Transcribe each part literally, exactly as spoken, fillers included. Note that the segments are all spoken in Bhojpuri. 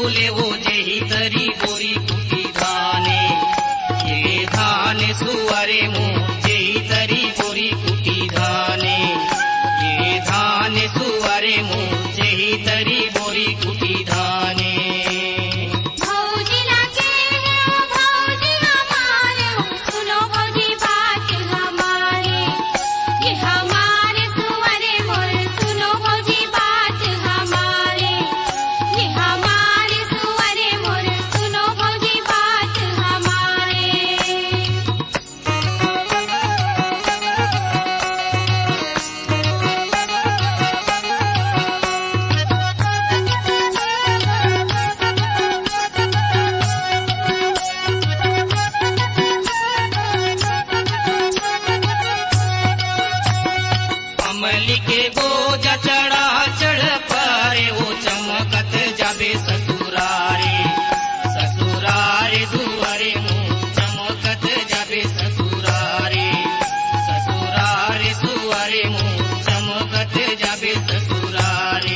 बोले वो जेही तरी गोरी कुटी धाने ये धान सुअरे मुँह जेही तरी गोरी कुटी धाने ये धान सुअरे मुँह जेही तरी गोरी कुटी धाने। अमली के बोझा चढ़ा चढ़ पारे वो चमकत जाबे ससुरारे ससुरारे दुआरे मुँह चमकत जाबे ससुरारे ससुरारे सुअरे मुँह चमकत जाबे ससुरारे।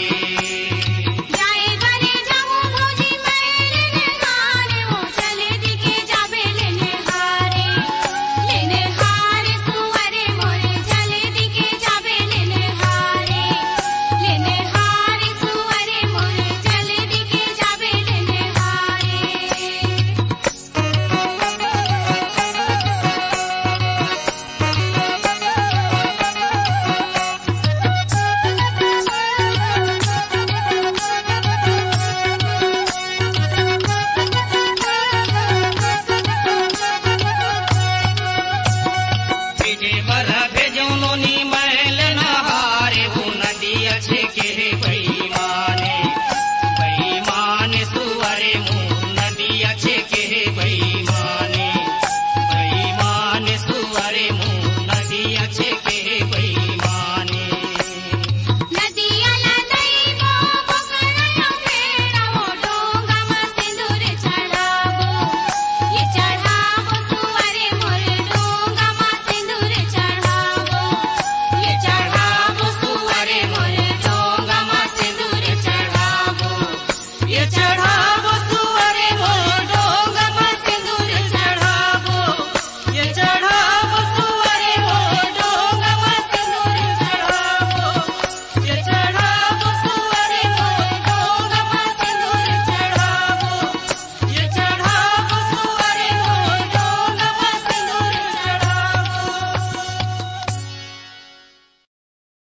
चढ़ा